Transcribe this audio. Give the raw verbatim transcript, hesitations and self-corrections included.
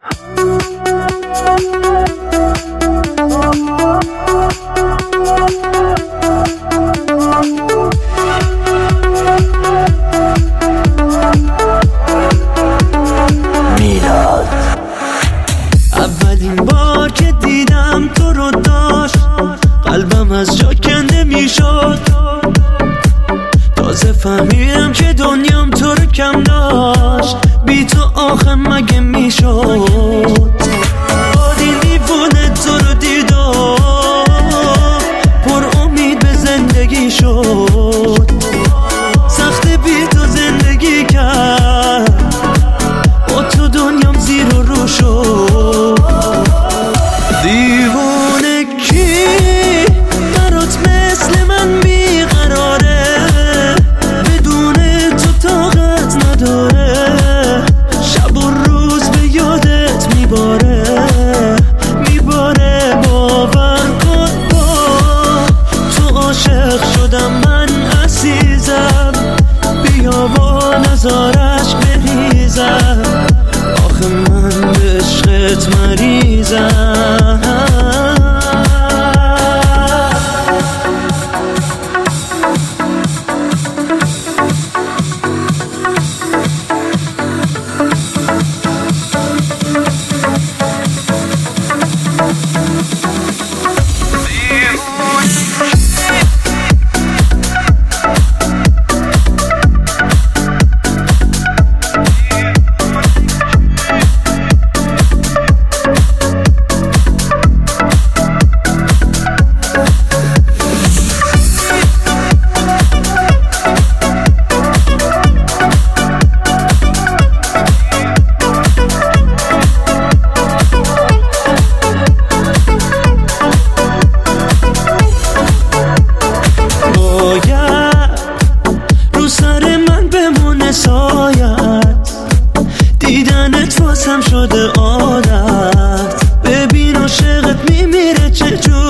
اولین بار که دیدم تو رو داشت قلبم از جا کنده میشد، تازه فهمیدم که دنیام تو رو کم داشت، بی تو آخه مگه میشد. این دیوونه تو رو دید و پر امید به زندگی شد، سخت بی تو زندگی کرد، با تو دنیام زیر و رو شد. دیوونه کی برات مثل من بیقراره، بدون تو طاقت نداره، شب و روز به یادت میباره میباره. باور کن با تو عاشق شدم من عزیزم، بیا با نزارش بریزم، آخه من به عشقت مریضم. دیدنت واسم شده عادت، ببین عاشقت میمیره چجور